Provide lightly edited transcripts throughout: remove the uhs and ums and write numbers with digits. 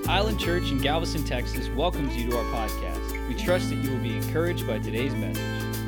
Island Church in Galveston, Texas welcomes you to our podcast. We trust that you will be encouraged by today's message.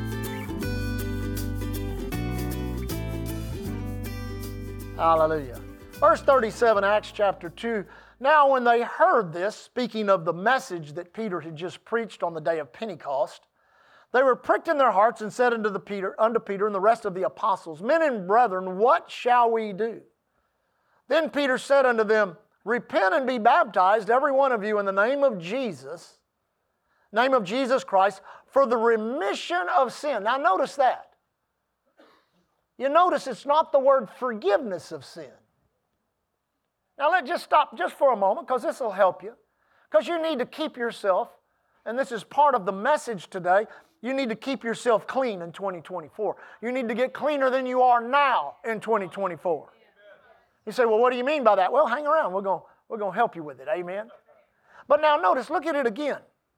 Hallelujah. Verse 37, Acts chapter 2. Now when they heard this, speaking of the message that Peter had just preached on the day of Pentecost, they were pricked in their hearts and said unto Peter and the rest of the apostles, Men and brethren, what shall we do? Then Peter said unto them, Repent and be baptized, every one of you, in the name of Jesus Christ, for the remission of sin. Now notice that. You notice it's not the word forgiveness of sin. Now let's just stop just for a moment, because this will help you. Because you need to keep yourself, and this is part of the message today, you need to keep yourself clean in 2024. You need to get cleaner than you are now in 2024. You say, well, what do you mean by that? Well, hang around. We're going to help you with it. Amen? But now notice, look at it again.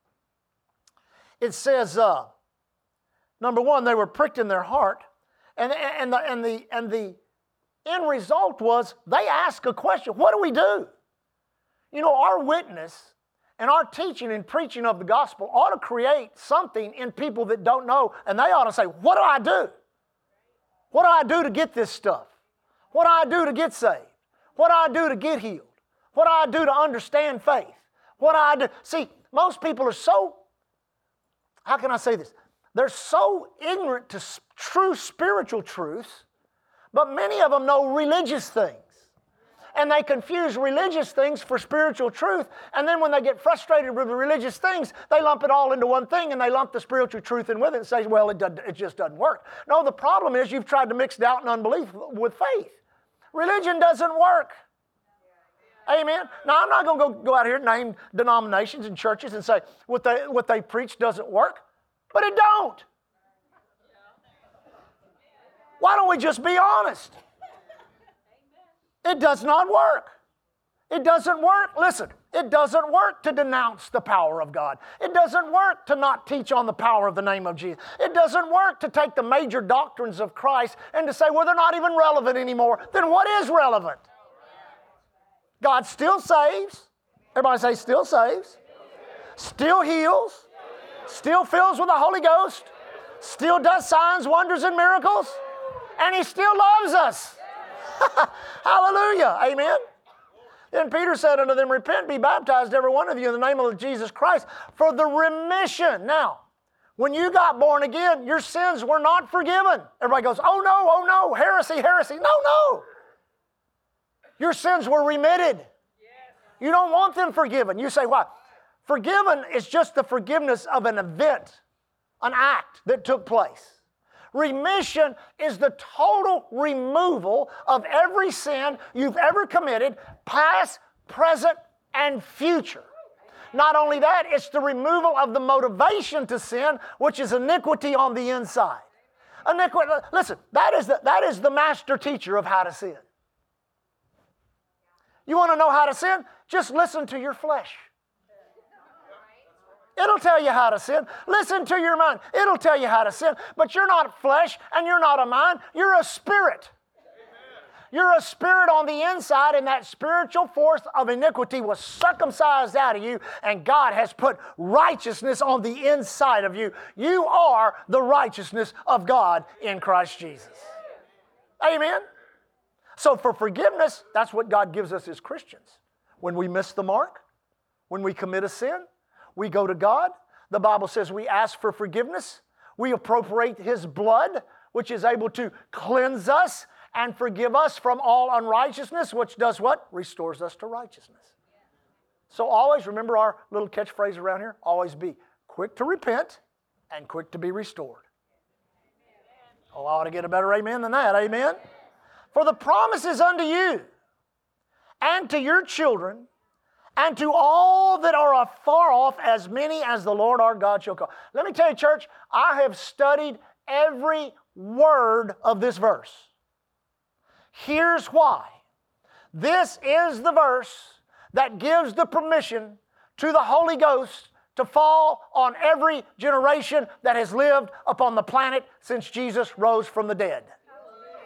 It says, number one, they were pricked in their heart. And the end result was they asked a question. What do we do? You know, our witness and our teaching and preaching of the gospel ought to create something in people that don't know. And they ought to say, what do I do? What do I do to get this stuff? What do I do to get saved? What do I do to get healed? What do I do to understand faith? What do I do? See, most people are so, how can I say this? They're so ignorant to true spiritual truths, but many of them know religious things. And they confuse religious things for spiritual truth, and then when they get frustrated with the religious things, they lump it all into one thing, and they lump the spiritual truth in with it and say, well, it just doesn't work. No, the problem is you've tried to mix doubt and unbelief with faith. Religion doesn't work. Amen? Now, I'm not going to go out here and name denominations and churches and say what they preach doesn't work, but it don't. Why don't we just be honest? It does not work. It doesn't work. Listen, it doesn't work to denounce the power of God. It doesn't work to not teach on the power of the name of Jesus. It doesn't work to take the major doctrines of Christ and to say, well, they're not even relevant anymore. Then what is relevant? God still saves. Everybody say still saves. Still heals. Still fills with the Holy Ghost. Still does signs, wonders, and miracles. And He still loves us. Hallelujah. Amen. Then Peter said unto them, Repent, be baptized, every one of you, in the name of Jesus Christ, for the remission. Now, when you got born again, your sins were not forgiven. Everybody goes, oh no, heresy, heresy. No. Your sins were remitted. You don't want them forgiven. You say, why? Forgiven is just the forgiveness of an event, an act that took place. Remission is the total removal of every sin you've ever committed, past, present, and future. Not only that, it's the removal of the motivation to sin, which is iniquity on the inside. Iniquity, listen, that is the master teacher of how to sin. You want to know how to sin? Just listen to your flesh. It'll tell you how to sin. Listen to your mind. It'll tell you how to sin. But you're not flesh and you're not a mind. You're a spirit. You're a spirit on the inside, and that spiritual force of iniquity was circumcised out of you, and God has put righteousness on the inside of you. You are the righteousness of God in Christ Jesus. Amen? So for forgiveness, that's what God gives us as Christians. When we miss the mark, when we commit a sin, we go to God. The Bible says we ask for forgiveness. We appropriate His blood, which is able to cleanse us and forgive us from all unrighteousness, which does what? Restores us to righteousness. So always remember our little catchphrase around here. Always be quick to repent and quick to be restored. Oh, I ought to get a better amen than that. Amen? For the promise is unto you and to your children and to all that are afar off, as many as the Lord our God shall call. Let me tell you, church, I have studied every word of this verse. Here's why. This is the verse that gives the permission to the Holy Ghost to fall on every generation that has lived upon the planet since Jesus rose from the dead.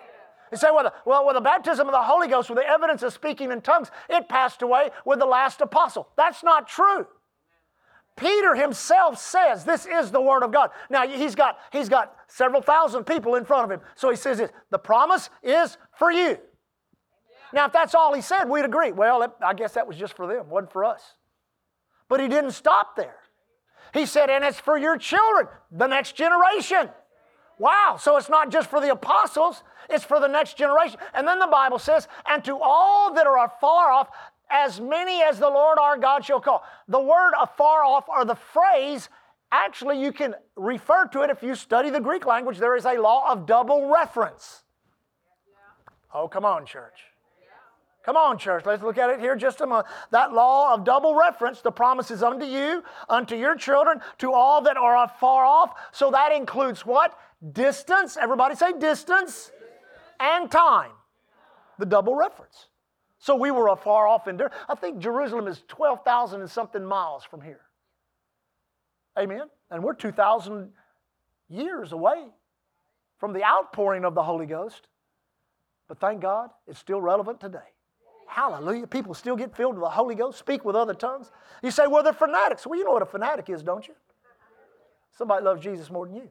You say, well, with the baptism of the Holy Ghost, with the evidence of speaking in tongues, it passed away with the last apostle. That's not true. Peter himself says this is the Word of God. Now, he's got several thousand people in front of him. So he says this, the promise is for you. Now, if that's all he said, we'd agree. Well, I guess that was just for them, wasn't for us. But he didn't stop there. He said, and it's for your children, the next generation. Wow, so it's not just for the apostles, it's for the next generation. And then the Bible says, and to all that are afar off, as many as the Lord our God shall call. The word afar off, or the phrase, actually you can refer to it if you study the Greek language. There is a law of double reference. Oh, come on, church. Come on, church. Let's look at it here just a moment. That law of double reference, the promise is unto you, unto your children, to all that are afar off. So that includes what? Distance. Everybody say distance. And time. The double reference. So we were afar off in there. I think Jerusalem is 12,000 and something miles from here. Amen? And we're 2,000 years away from the outpouring of the Holy Ghost. But thank God, it's still relevant today. Hallelujah. People still get filled with the Holy Ghost, speak with other tongues. You say, well, they're fanatics. Well, you know what a fanatic is, don't you? Somebody loves Jesus more than you.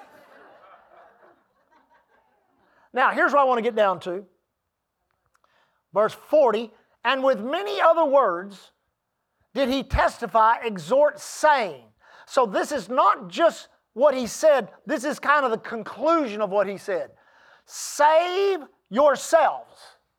Now, here's what I want to get down to. Verse 40, and with many other words did he testify, exhort, saying. So this is not just what he said. This is kind of the conclusion of what he said. Save yourselves.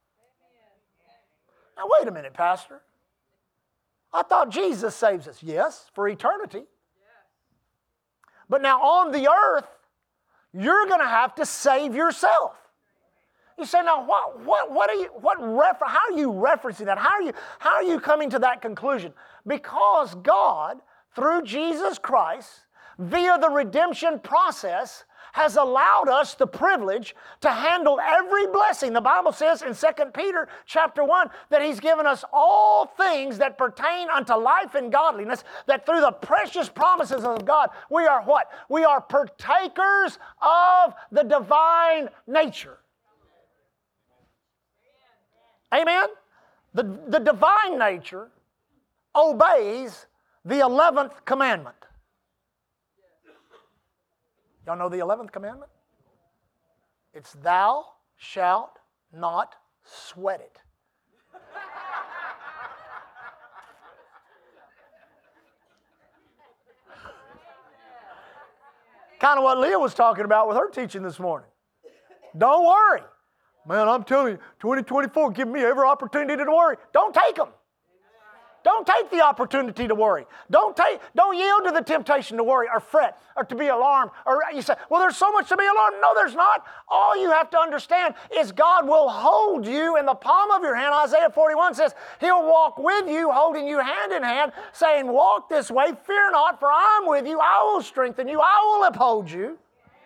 Now, wait a minute, Pastor. I thought Jesus saves us. Yes, for eternity. But now on the earth, you're going to have to save yourself. You say, now, how are you referencing that? How are you coming to that conclusion? Because God, through Jesus Christ, via the redemption process, has allowed us the privilege to handle every blessing. The Bible says in 2 Peter chapter 1 that He's given us all things that pertain unto life and godliness, that through the precious promises of God, we are what? We are partakers of the divine nature. Amen? The divine nature obeys the 11th commandment. Y'all know the 11th commandment? It's thou shalt not sweat it. Kind of what Leah was talking about with her teaching this morning. Don't worry. Man, I'm telling you, 2024 give me every opportunity to worry. Don't take them. Don't take the opportunity to worry. Don't yield to the temptation to worry or fret or to be alarmed. Or you say, well, there's so much to be alarmed. No, there's not. All you have to understand is God will hold you in the palm of your hand. Isaiah 41 says, He'll walk with you, holding you hand in hand, saying, walk this way, fear not, for I'm with you. I will strengthen you. I will uphold you.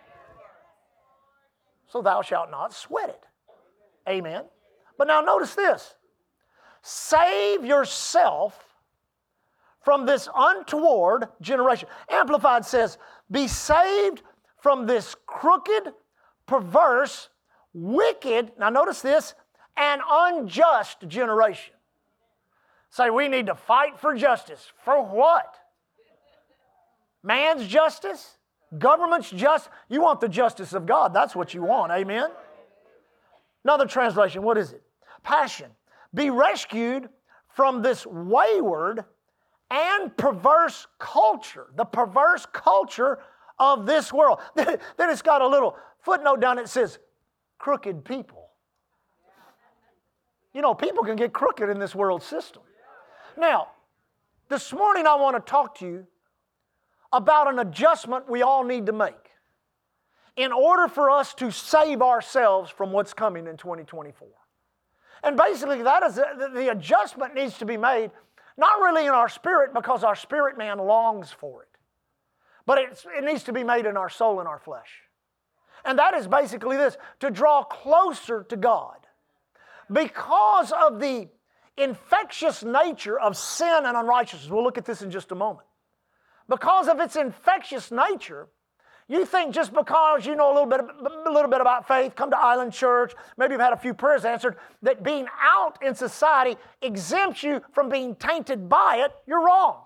So thou shalt not sweat it. Amen. But now notice this. Save yourself from this untoward generation. Amplified says, be saved from this crooked, perverse, wicked, now notice this, and unjust generation. Say, we need to fight for justice. For what? Man's justice? Government's justice? You want the justice of God. That's what you want. Amen? Another translation, what is it? Passion. Be rescued from this wayward and perverse culture, the perverse culture of this world. Then it's got a little footnote down that says, crooked people. You know, people can get crooked in this world system. Now, this morning I want to talk to you about an adjustment we all need to make in order for us to save ourselves from what's coming in 2024. And basically, that is the adjustment needs to be made, not really in our spirit, because our spirit man longs for it, but it needs to be made in our soul and our flesh. And that is basically this, to draw closer to God. Because of the infectious nature of sin and unrighteousness, we'll look at this in just a moment. Because of its infectious nature, You think just because you know a little bit about faith, come to Island Church, maybe you've had a few prayers answered, that being out in society exempts you from being tainted by it, you're wrong.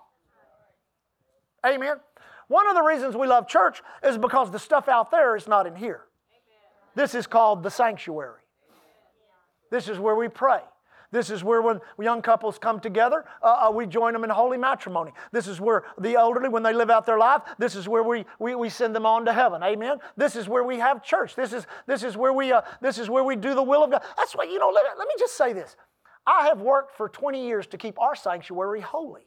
Amen. One of the reasons we love church is because the stuff out there is not in here. This is called the sanctuary. This is where we pray. This is where when young couples come together, we join them in holy matrimony. This is where the elderly, when they live out their life, this is where we send them on to heaven. Amen. This is where we have church. This is where we do the will of God. That's why, let me just say this. I have worked for 20 years to keep our sanctuary holy.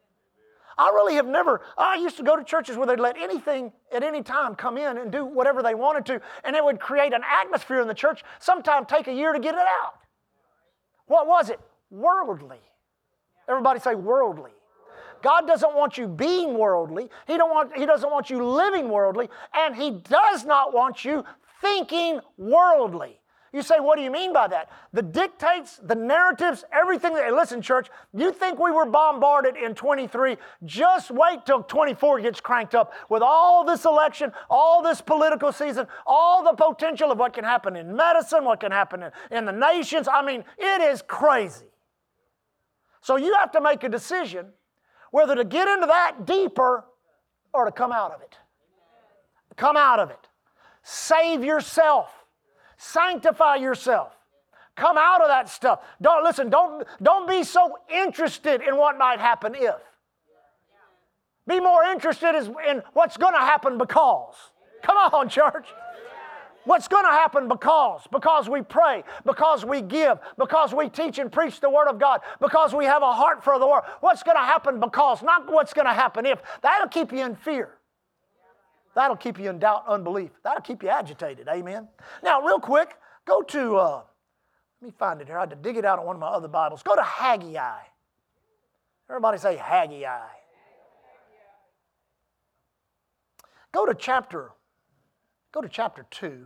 I really have never, I used to go to churches where they'd let anything at any time come in and do whatever they wanted to, and it would create an atmosphere in the church, sometimes take a year to get it out. What was it? Worldly. Everybody say worldly. God doesn't want you being worldly. He doesn't want you living worldly, and He does not want you thinking worldly. You say, what do you mean by that? The dictates, the narratives, everything. Listen, church, you think we were bombarded in 23, just wait till 24 gets cranked up with all this election, all this political season, all the potential of what can happen in medicine, what can happen in the nations. I mean, it is crazy. So you have to make a decision whether to get into that deeper or to come out of it. Come out of it. Save yourself. Sanctify yourself. Come out of that stuff. Don't be so interested in what might happen if. Be more interested in what's going to happen because. Come on, church. What's going to happen because we pray, because we give, because we teach and preach the Word of God, because we have a heart for the Word. What's going to happen because, not what's going to happen if. That'll keep you in fear. That'll keep you in doubt, unbelief. That'll keep you agitated. Amen. Now, real quick, go to, let me find it here. I had to dig it out of one of my other Bibles. Go to Haggai. Everybody say Haggai. Go to chapter 2.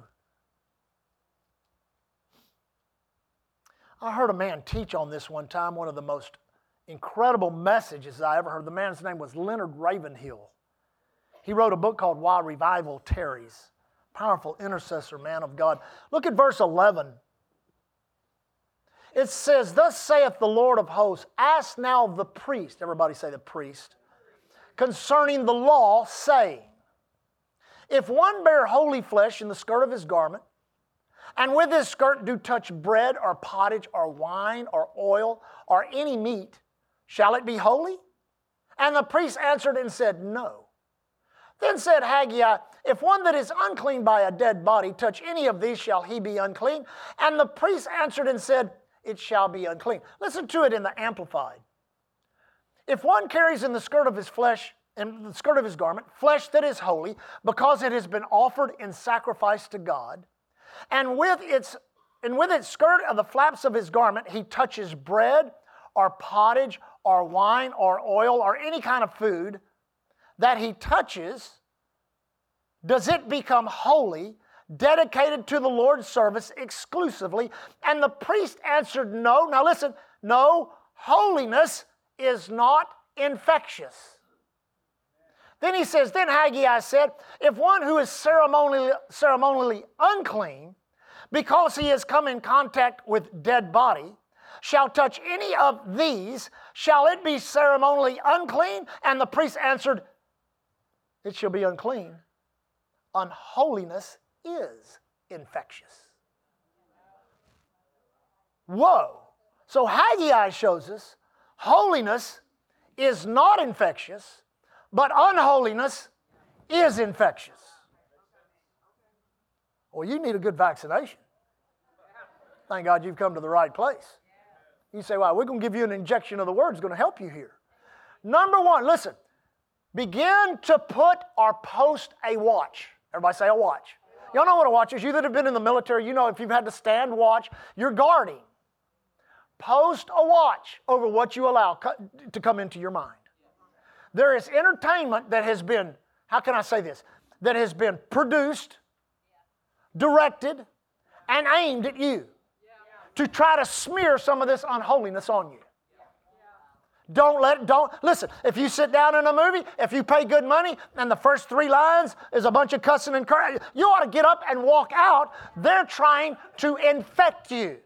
I heard a man teach on this one time, one of the most incredible messages I ever heard. The man's name was Leonard Ravenhill. He wrote a book called Why Revival Tarries. Powerful intercessor, man of God. Look at verse 11. It says, thus saith the Lord of hosts, ask now the priest, everybody say the priest, concerning the law, saying, if one bear holy flesh in the skirt of his garment, and with his skirt do touch bread or pottage or wine or oil or any meat, shall it be holy? And the priest answered and said, no. Then said Haggai, if one that is unclean by a dead body touch any of these, shall he be unclean? And the priest answered and said, it shall be unclean. Listen to it in the Amplified. If one carries in the skirt of his flesh, in the skirt of his garment, flesh that is holy, because it has been offered in sacrifice to God, and with its skirt of the flaps of his garment, he touches bread or pottage or wine or oil or any kind of food that he touches, does it become holy, dedicated to the Lord's service exclusively? And the priest answered, no. Now listen, no, holiness is not infectious. Then he says, then Haggai said, if one who is ceremonially unclean, because he has come in contact with dead body, shall touch any of these, shall it be ceremonially unclean? And the priest answered, it shall be unclean. Unholiness is infectious. Whoa. So Haggai shows us holiness is not infectious, but unholiness is infectious. Well, you need a good vaccination. Thank God you've come to the right place. You say, well, we're going to give you an injection of the Word. It's going to help you here. Number one, listen. Begin to put or post a watch. Everybody say a watch. Y'all know what a watch is. You that have been in the military, you know if you've had to stand watch, you're guarding. Post a watch over what you allow to come into your mind. There is entertainment that has been, how can I say this, that has been produced, directed, and aimed at you to try to smear some of this unholiness on you. Listen, if you sit down in a movie, if you pay good money and the first 3 lines is a bunch of cussing and crying, you ought to get up and walk out. They're trying to infect you.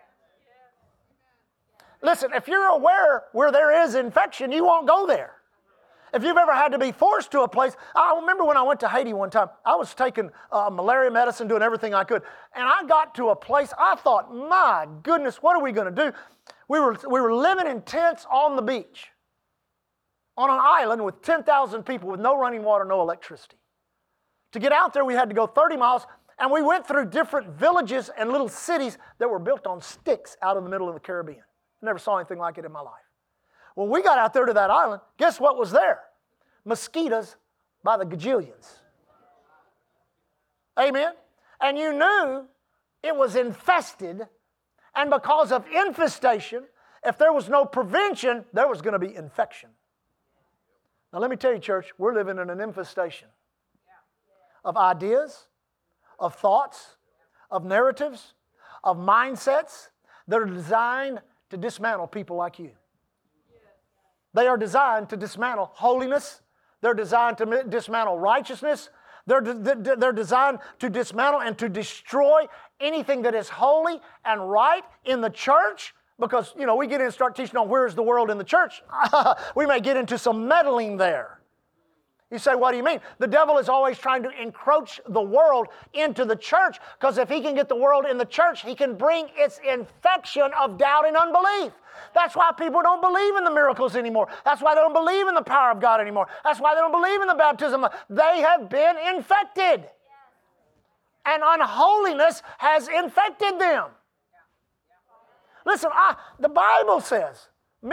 Listen, if you're aware where there is infection, you won't go there. If you've ever had to be forced to a place, I remember when I went to Haiti one time, I was taking malaria medicine, doing everything I could, and I got to a place, I thought, my goodness, what are we going to do? We were living in tents on the beach, on an island with 10,000 people with no running water, no electricity. To get out there, we had to go 30 miles, and we went through different villages and little cities that were built on sticks out in the middle of the Caribbean. Never saw anything like it in my life. When we got out there to that island, guess what was there? Mosquitoes by the gajillions. Amen? And you knew it was infested, and because of infestation, if there was no prevention, there was going to be infection. Now let me tell you, church, we're living in an infestation of ideas, of thoughts, of narratives, of mindsets that are designed to dismantle people like you. They are designed to dismantle holiness. They're designed to dismantle righteousness. They're designed to dismantle and to destroy anything that is holy and right in the church. Because, we get in and start teaching on where's the world in the church. We may get into some meddling there. You say, what do you mean? The devil is always trying to encroach the world into the church, because if he can get the world in the church, he can bring its infection of doubt and unbelief. That's why people don't believe in the miracles anymore. That's why they don't believe in the power of God anymore. That's why they don't believe in the baptism. They have been infected. And unholiness has infected them. Listen, the Bible says,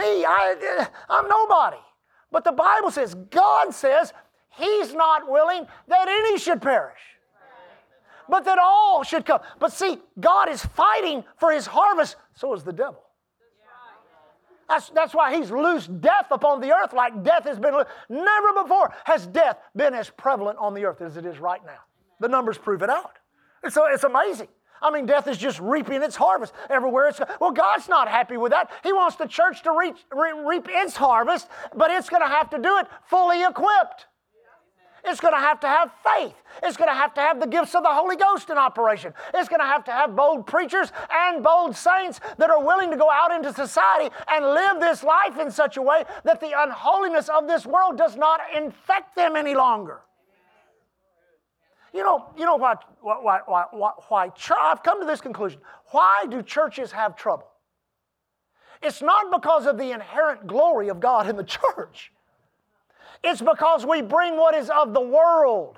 I'm nobody. But the Bible says, God says, He's not willing that any should perish, but that all should come. But see, God is fighting for His harvest, so is the devil. That's why He's loosed death upon the earth like death has been loosed. Never before has death been as prevalent on the earth as it is right now. The numbers prove it out. It's amazing. I mean, death is just reaping its harvest everywhere. Well, God's not happy with that. He wants the church to reap its harvest, but it's going to have to do it fully equipped. It's going to have faith. It's going to have the gifts of the Holy Ghost in operation. It's going to have bold preachers and bold saints that are willing to go out into society and live this life in such a way that the unholiness of this world does not infect them any longer. You know why I've come to this conclusion. Why do churches have trouble? It's not because of the inherent glory of God in the church. It's because we bring what is of the world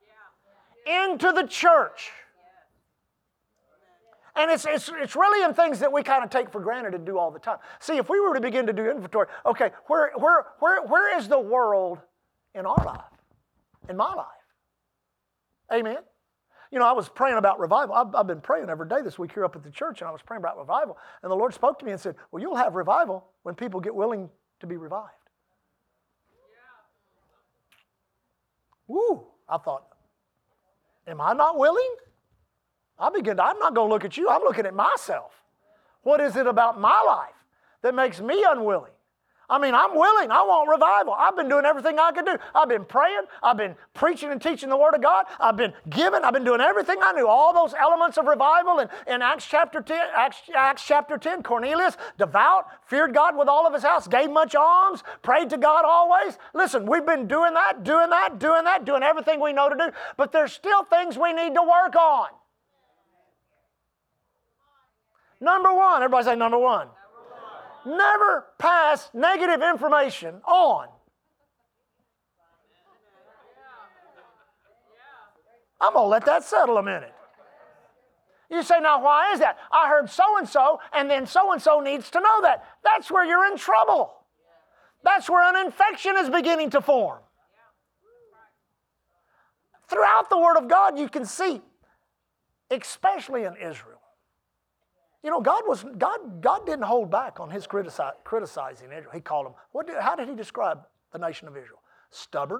into the church. And it's really in things that we kind of take for granted and do all the time. See, if we were to begin to do inventory, okay, where is the world in our life, in my life? Amen. I was praying about revival. I've been praying every day this week here up at the church, and I was praying about revival. And the Lord spoke to me and said, well, you'll have revival when people get willing to be revived. Woo! I thought, am I not willing? I'm not going to look at you. I'm looking at myself. What is it about my life that makes me unwilling? I mean, I'm willing. I want revival. I've been doing everything I can do. I've been praying. I've been preaching and teaching the Word of God. I've been giving. I've been doing everything I knew. All those elements of revival in Acts chapter 10, Cornelius, devout, feared God with all of his house, gave much alms, prayed to God always. Listen, we've been doing everything we know to do, but there's still things we need to work on. Number one, everybody say number one. Never pass negative information on. I'm going to let that settle a minute. You say, now why is that? I heard so-and-so, and then so-and-so needs to know that. That's where you're in trouble. That's where an infection is beginning to form. Throughout the Word of God, you can see, especially in Israel, God didn't hold back on His criticizing Israel. He called them, how did He describe the nation of Israel? Stubborn,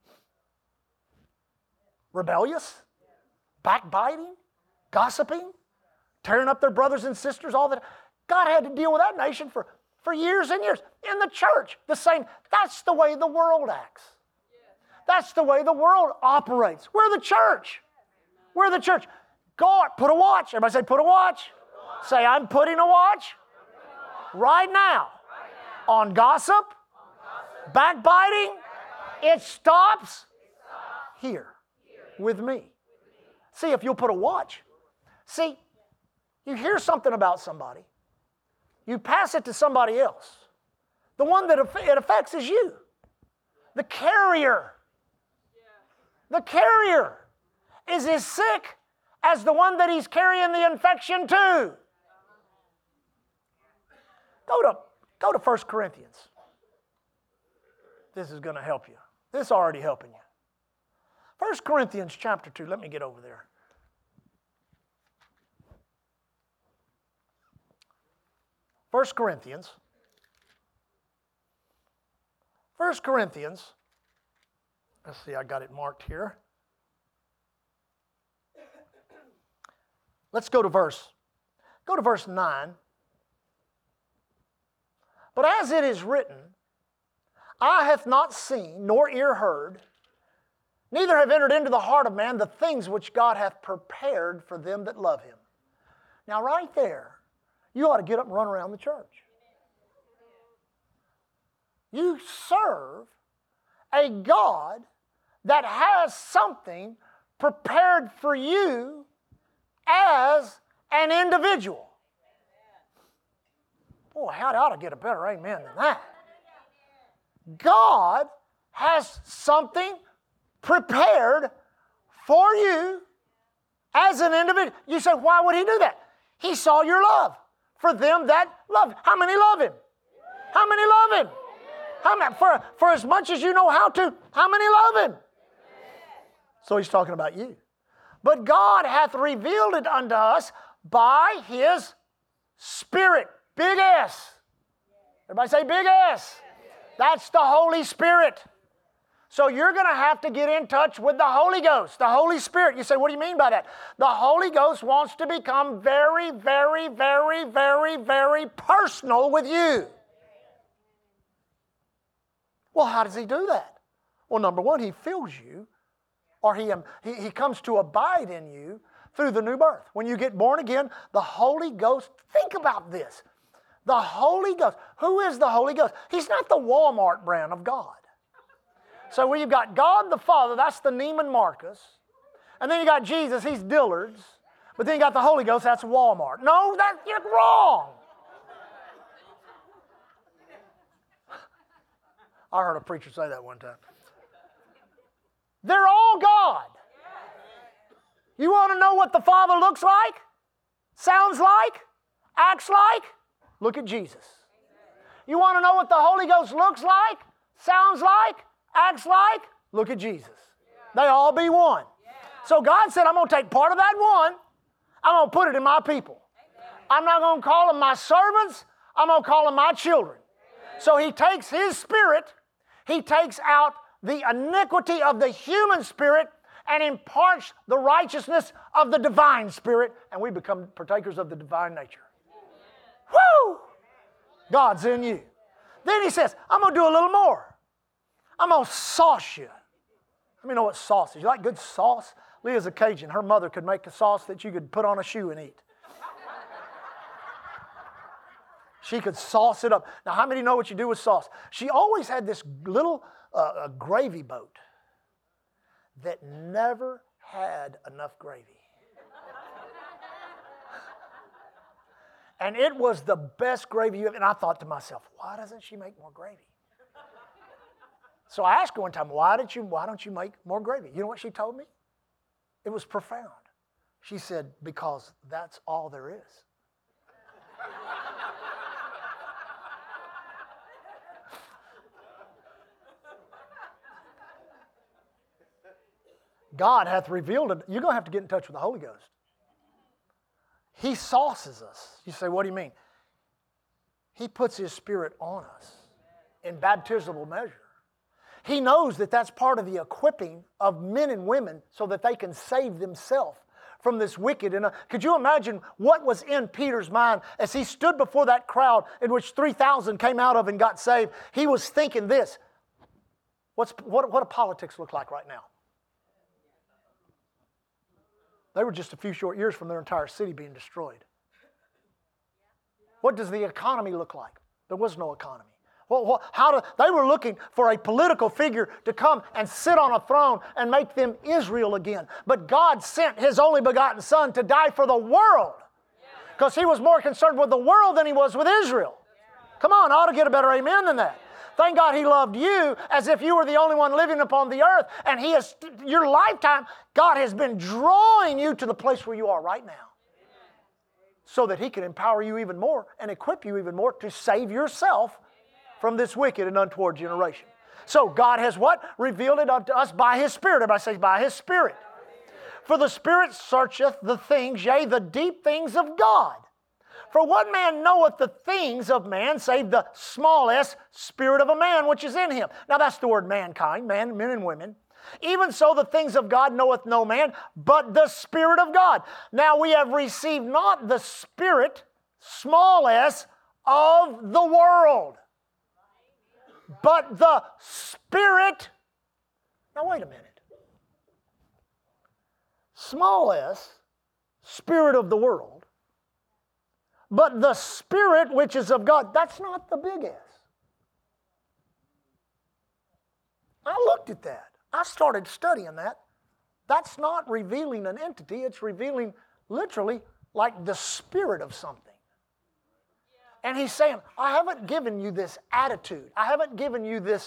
rebellious, backbiting, gossiping, tearing up their brothers and sisters, all that. God had to deal with that nation for for years and years. In the church, the same. That's the way the world acts. That's the way the world operates. We're the church. We're the church. God, put a watch. Everybody say, put a watch. Say, I'm putting a watch right now on gossip, backbiting. It stops here with me. See, if you'll put a watch. See, you hear something about somebody. You pass it to somebody else. The one that it affects is you. The carrier. The carrier is as sick as the one that he's carrying the infection to. Go to 1 Corinthians. This is going to help you. This is already helping you. 1 Corinthians chapter 2. Let me get over there. 1 Corinthians. 1 Corinthians. Let's see, I got it marked here. Let's go to verse 9. But as it is written, eye hath not seen, nor ear heard, neither have entered into the heart of man the things which God hath prepared for them that love him. Now right there, you ought to get up and run around the church. You serve a God that has something prepared for you as an individual. Boy, how ought to get a better amen than that. God has something prepared for you as an individual. You say, why would he do that? He saw your love for them that love him. How many love him? How many love him? How many, for as much as you know how to, how many love him? So he's talking about you. But God hath revealed it unto us by his Spirit. Big S. Everybody say big S. That's the Holy Spirit. So you're going to have to get in touch with the Holy Ghost, the Holy Spirit. You say, what do you mean by that? The Holy Ghost wants to become very, very, very, very, very personal with you. Well, how does he do that? Well, number one, he fills you, or he comes to abide in you through the new birth. When you get born again, the Holy Ghost, think about this. The Holy Ghost. Who is the Holy Ghost? He's not the Walmart brand of God. So when you've got God the Father, that's the Neiman Marcus. And then you got Jesus, he's Dillard's. But then you got the Holy Ghost, that's Walmart. No, you're wrong. I heard a preacher say that one time. They're all God. You want to know what the Father looks like, sounds like, acts like? Look at Jesus. You want to know what the Holy Ghost looks like, sounds like, acts like? Look at Jesus. They all be one. So God said, I'm going to take part of that one, I'm going to put it in my people. I'm not going to call them my servants, I'm going to call them my children. So he takes his spirit, he takes out the iniquity of the human spirit and imparts the righteousness of the divine spirit, and we become partakers of the divine nature. Woo! God's in you. Then he says, I'm going to do a little more. I'm going to sauce you. Let me know what sauce is. You like good sauce? Leah's a Cajun. Her mother could make a sauce that you could put on a shoe and eat. She could sauce it up. Now, how many know what you do with sauce? She always had this little gravy boat that never had enough gravy. And it was the best gravy you ever, and I thought to myself, why doesn't she make more gravy? So I asked her one time, why don't you make more gravy? You know what she told me? It was profound. She said, because that's all there is. God hath revealed it. You're going to have to get in touch with the Holy Ghost. He sauces us. You say, what do you mean? He puts his Spirit on us in baptismal measure. He knows that that's part of the equipping of men and women so that they can save themselves from this wicked. And could you imagine what was in Peter's mind as he stood before that crowd in which 3,000 came out of and got saved? He was thinking this. What do politics look like right now? They were just a few short years from their entire city being destroyed. What does the economy look like? There was no economy. They were looking for a political figure to come and sit on a throne and make them Israel again. But God sent His only begotten Son to die for the world because He was more concerned with the world than He was with Israel. Come on, I ought to get a better amen than that. Thank God He loved you as if you were the only one living upon the earth, and He has, your lifetime, God has been drawing you to the place where you are right now so that He can empower you even more and equip you even more to save yourself from this wicked and untoward generation. So God has what? Revealed it unto us by His Spirit. Everybody say, by His Spirit. For the Spirit searcheth the things, yea, the deep things of God. For what man knoweth the things of man, save the smallest spirit of a man which is in him? Now that's the word mankind, men and women. Even so the things of God knoweth no man, but the Spirit of God. Now we have received not the spirit, small s, of the world, but the Spirit. Now wait a minute. Small s, spirit of the world, but the Spirit which is of God. That's not the big S. I looked at that. I started studying that. That's not revealing an entity. It's revealing literally like the spirit of something. And He's saying, I haven't given you this attitude. I haven't given you this,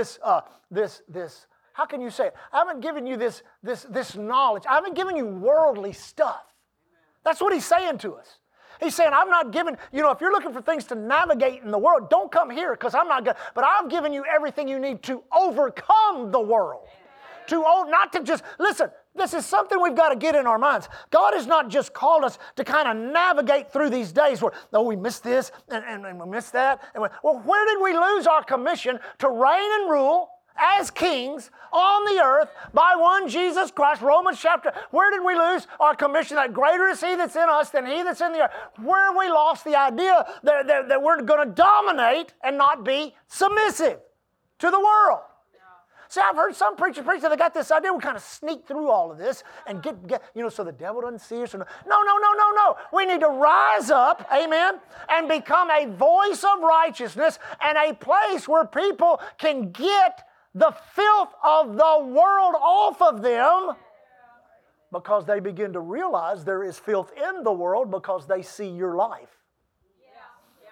how can you say it? I haven't given you this knowledge. I haven't given you worldly stuff. That's what He's saying to us. He's saying, I'm not giving, if you're looking for things to navigate in the world, don't come here because I'm not good. But I've given you everything you need to overcome the world. Not to just, listen, this is something we've got to get in our minds. God has not just called us to kind of navigate through these days where, we missed this and we missed that. Where did we lose our commission to reign and rule as kings on the earth by one Jesus Christ? Romans chapter. Where did we lose our commission that greater is He that's in us than he that's in the earth? Where we lost the idea that we're going to dominate and not be submissive to the world. See, I've heard some preachers preach that they got this idea we kind of sneak through all of this and get so the devil doesn't see us. No. We need to rise up, amen, and become a voice of righteousness and a place where people can get the filth of the world off of them because they begin to realize there is filth in the world because they see your life. Yeah,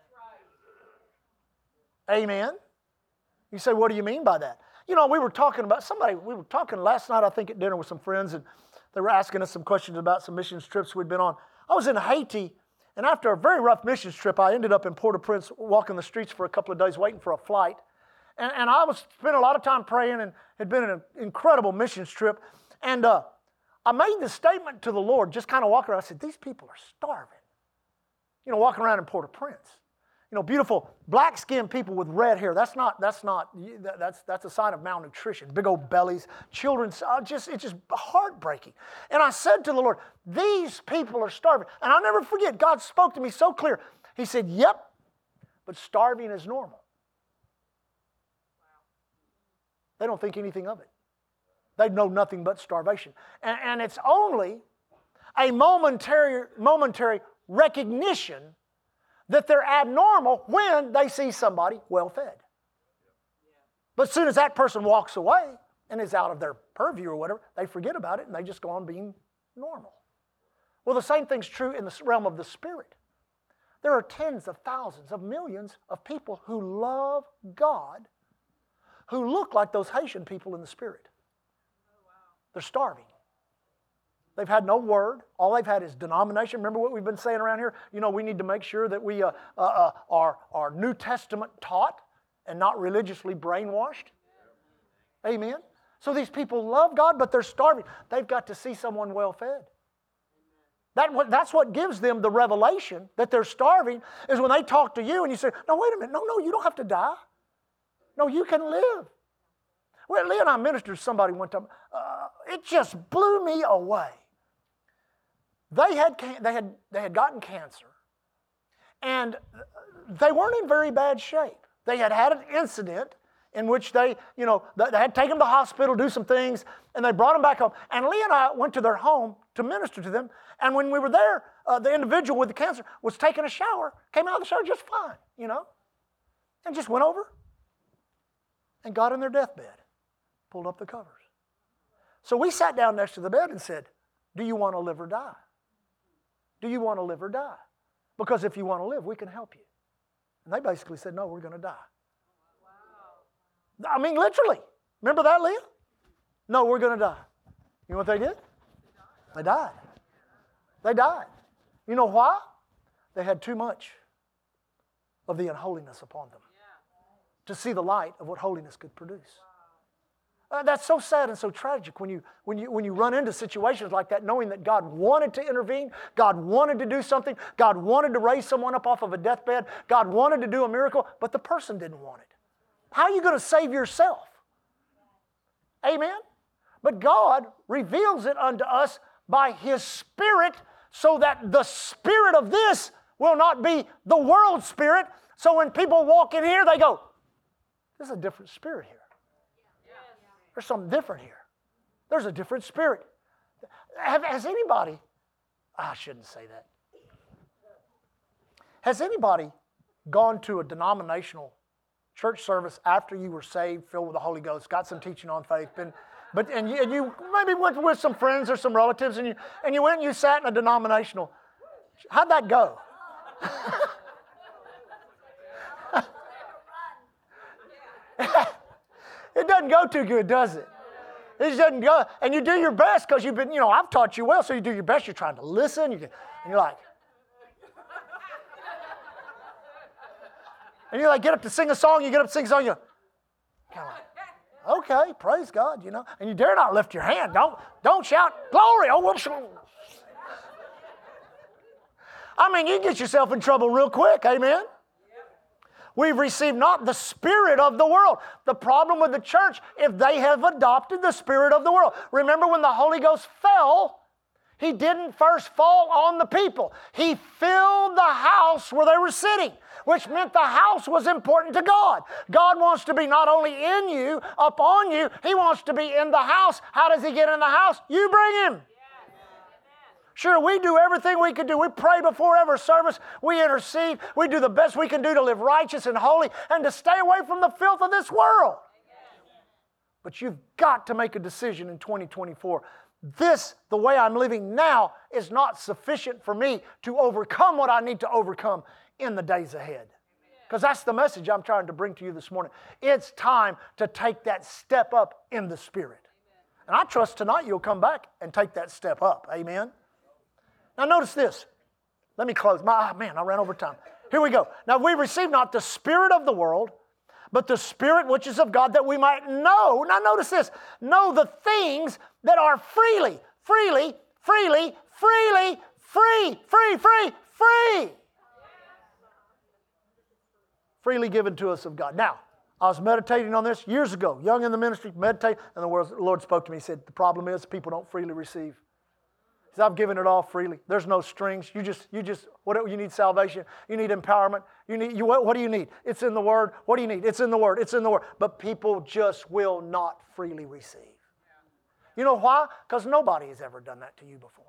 that's right. Amen? You say, what do you mean by that? We were talking last night, I think, at dinner with some friends, and they were asking us some questions about some missions trips we'd been on. I was in Haiti, and after a very rough missions trip, I ended up in Port-au-Prince walking the streets for a couple of days waiting for a flight. And I was spending a lot of time praying and had been in an incredible missions trip. And I made this statement to the Lord, just kind of walking around. I said, these people are starving. Walking around in Port-au-Prince. Beautiful black-skinned people with red hair. That's a sign of malnutrition. Big old bellies, children. It's just heartbreaking. And I said to the Lord, these people are starving. And I'll never forget, God spoke to me so clear. He said, yep, but starving is normal. They don't think anything of it. They know nothing but starvation. And it's only a momentary recognition that they're abnormal when they see somebody well-fed. But as soon as that person walks away and is out of their purview or whatever, they forget about it and they just go on being normal. Well, the same thing's true in the realm of the Spirit. There are tens of thousands of millions of people who love God who look like those Haitian people in the Spirit. They're starving. They've had no word. All they've had is denomination. Remember what we've been saying around here? We need to make sure that we are New Testament taught and not religiously brainwashed. Amen? So these people love God, but they're starving. They've got to see someone well-fed. That's what gives them the revelation that they're starving, is when they talk to you and you say, no, wait a minute. No, you don't have to die. No, you can live. Well, Lee and I ministered to somebody one time. It just blew me away. They had gotten cancer, and they weren't in very bad shape. They had an incident in which they had taken them to the hospital, do some things, and they brought them back home. And Lee and I went to their home to minister to them. And when we were there, the individual with the cancer was taking a shower, came out of the shower just fine, and just went over and got in their deathbed, pulled up the covers. So we sat down next to the bed and said, do you want to live or die? Do you want to live or die? Because if you want to live, we can help you. And they basically said, no, we're going to die. Wow. I mean, literally. Remember that, Leah? No, we're going to die. You know what they did? They died. They died. You know why? They had too much of the unholiness upon them to see the light of what holiness could produce. That's so sad and so tragic when you run into situations like that, knowing that God wanted to intervene, God wanted to do something, God wanted to raise someone up off of a deathbed, God wanted to do a miracle, but the person didn't want it. How are you going to save yourself? Amen? But God reveals it unto us by His Spirit, so that the spirit of this will not be the world spirit. So when people walk in here, they go, there's a different spirit here. There's something different here. There's a different spirit. Has anybody, I shouldn't say that. Has anybody gone to a denominational church service after you were saved, filled with the Holy Ghost, got some teaching on faith, and you maybe went with some friends or some relatives, and you went and you sat in a denominational? How'd that go? It doesn't go too good, does it? It just doesn't go. And you do your best because you've been, I've taught you well, so you do your best. You're trying to listen, and you're like, and you get up to sing a song, you kind of like, okay, praise God, and you dare not lift your hand. Don't shout, glory, oh, whoops. I mean, you get yourself in trouble real quick, amen? We've received not the spirit of the world. The problem with the church, if they have adopted the spirit of the world. Remember when the Holy Ghost fell, He didn't first fall on the people. He filled the house where they were sitting, which meant the house was important to God. God wants to be not only in you, upon you, He wants to be in the house. How does He get in the house? You bring Him. Sure, we do everything we can do. We pray before every service. We intercede. We do the best we can do to live righteous and holy and to stay away from the filth of this world. But you've got to make a decision in 2024. The way I'm living now, is not sufficient for me to overcome what I need to overcome in the days ahead. Because that's the message I'm trying to bring to you this morning. It's time to take that step up in the Spirit. And I trust tonight you'll come back and take that step up. Amen? Now notice this. Let me close. I ran over time. Here we go. Now we receive not the spirit of the world, but the Spirit which is of God, that we might know. Now notice this. Know the things that are freely given to us of God. Now, I was meditating on this years ago, young in the ministry, meditating, and the Lord spoke to me. He said, the problem is people don't freely receive. He said, I've given it all freely. There's no strings. You need salvation. You need empowerment. What do you need? It's in the Word. What do you need? It's in the Word. It's in the Word. But people just will not freely receive. You know why? Because nobody has ever done that to you before.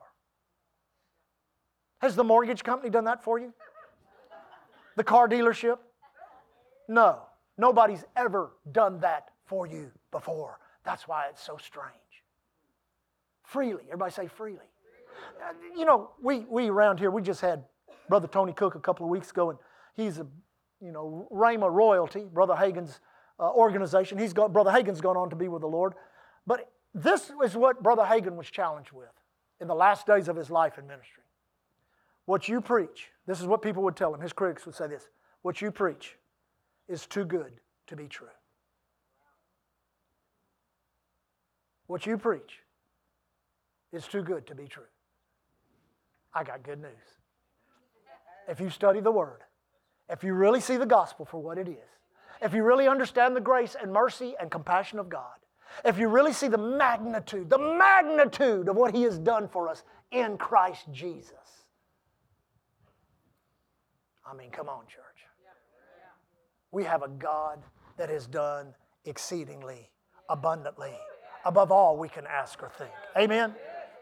Has the mortgage company done that for you? The car dealership? No. Nobody's ever done that for you before. That's why it's so strange. Freely. Everybody say freely. We around here, we just had Brother Tony Cook a couple of weeks ago, and he's a, Rhema royalty, Brother Hagin's organization. Brother Hagin's gone on to be with the Lord. But this is what Brother Hagin was challenged with in the last days of his life in ministry. What you preach, this is what people would tell him. His critics would say this: what you preach is too good to be true. What you preach is too good to be true. I got good news. If you study the Word, if you really see the gospel for what it is, if you really understand the grace and mercy and compassion of God, if you really see the magnitude of what He has done for us in Christ Jesus. I mean, come on, church. We have a God that has done exceedingly, abundantly, above all we can ask or think. Amen?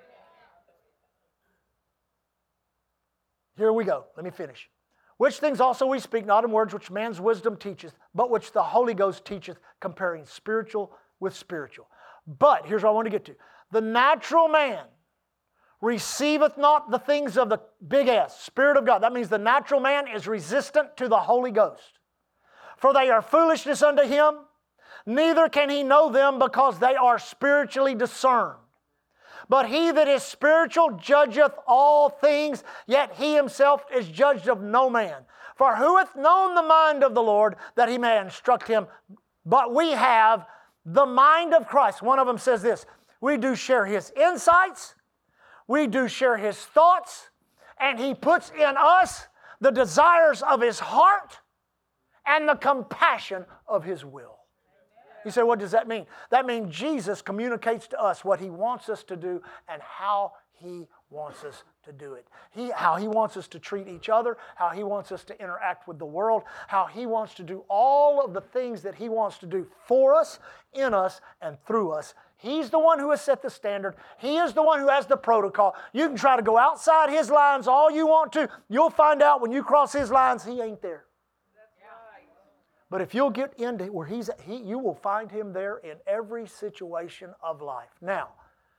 Here we go. Let me finish. Which things also we speak, not in words which man's wisdom teacheth, but which the Holy Ghost teacheth, comparing spiritual with spiritual. But, here's what I want to get to. The natural man receiveth not the things of the big S, Spirit of God. That means the natural man is resistant to the Holy Ghost. For they are foolishness unto him, neither can he know them because they are spiritually discerned. But he that is spiritual judgeth all things, yet he himself is judged of no man. For who hath known the mind of the Lord, that he may instruct him? But we have the mind of Christ. One of them says this, we do share His insights, we do share His thoughts, and He puts in us the desires of His heart and the compassion of His will. You say, what does that mean? That means Jesus communicates to us what He wants us to do and how He wants us to do it. How He wants us to treat each other, how He wants us to interact with the world, how He wants to do all of the things that He wants to do for us, in us, and through us. He's the one who has set the standard. He is the one who has the protocol. You can try to go outside His lines all you want to. You'll find out when you cross His lines, He ain't there. But if you'll get into where He's at, you will find Him there in every situation of life. Now,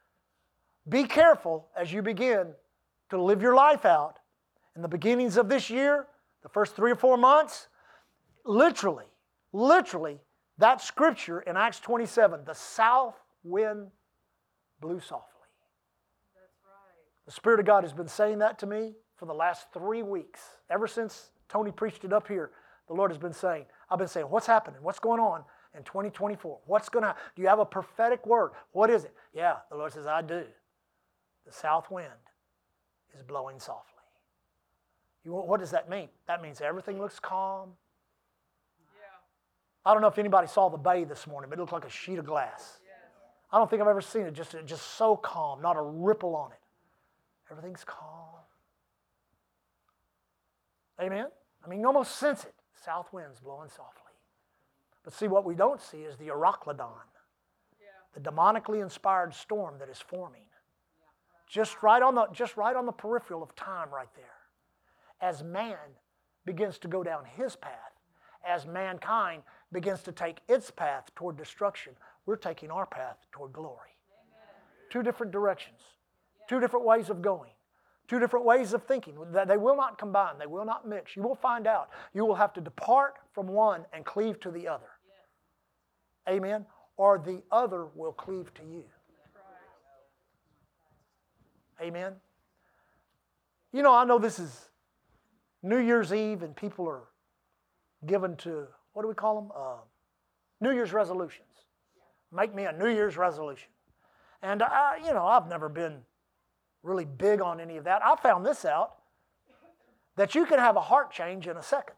be careful as you begin to live your life out. In the beginnings of this year, the first 3 or 4 months, literally, that scripture in Acts 27, the south wind blew softly. That's right. The Spirit of God has been saying that to me for the last 3 weeks. Ever since Tony preached it up here, the Lord has been saying, I've been saying, what's happening? What's going on in 2024? What's going to happen? Do you have a prophetic word? What is it? Yeah, the Lord says, I do. The south wind is blowing softly. What does that mean? That means everything looks calm. Yeah. I don't know if anybody saw the bay this morning, but it looked like a sheet of glass. Yes. I don't think I've ever seen it just so calm, not a ripple on it. Everything's calm. Amen? I mean, you almost sense it. South winds blowing softly. But see, what we don't see is the Euroclydon, the demonically inspired storm that is forming. Just right on the peripheral of time right there. As man begins to go down his path, as mankind begins to take its path toward destruction, we're taking our path toward glory. Amen. 2 different directions, 2 different ways of going. 2 different ways of thinking. They will not combine. They will not mix. You will find out. You will have to depart from one and cleave to the other. Yes. Amen? Or the other will cleave to you. Amen? You know, I know this is New Year's Eve and people are given to, what do we call them? New Year's resolutions. Make me a New Year's resolution. And, I've never been really big on any of that. I found this out, that you can have a heart change in a second